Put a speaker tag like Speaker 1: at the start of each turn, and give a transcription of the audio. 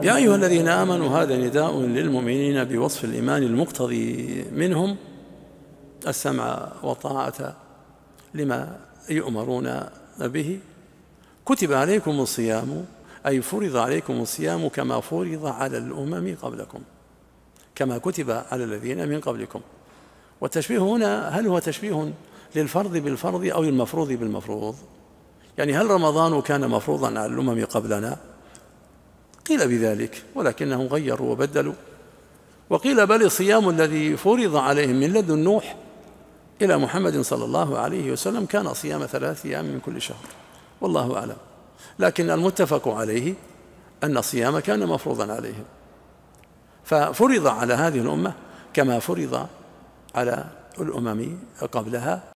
Speaker 1: يا أيها الذين آمنوا هذا نداء للمؤمنين بوصف الإيمان المقتضي منهم السمع والطاعة لما يؤمرون به. كتب عليكم الصيام أي فرض عليكم الصيام كما فرض على الأمم قبلكم، كما كتب على الذين من قبلكم. والتشبيه هنا هل هو تشبيه للفرض بالفرض أو المفروض بالمفروض؟ يعني هل رمضان كان مفروضا على الأمم قبلنا؟ قيل بذلك، ولكنهم غيروا وبدلوا، وقيل بل الصيام الذي فرض عليهم من لدن نوح إلى محمد صلى الله عليه وسلم كان صيام 3 أيام من كل شهر، والله أعلم. لكن المتفق عليه أن الصيام كان مفروضا عليهم، ففرض على هذه الأمة كما فرض على الأمم قبلها.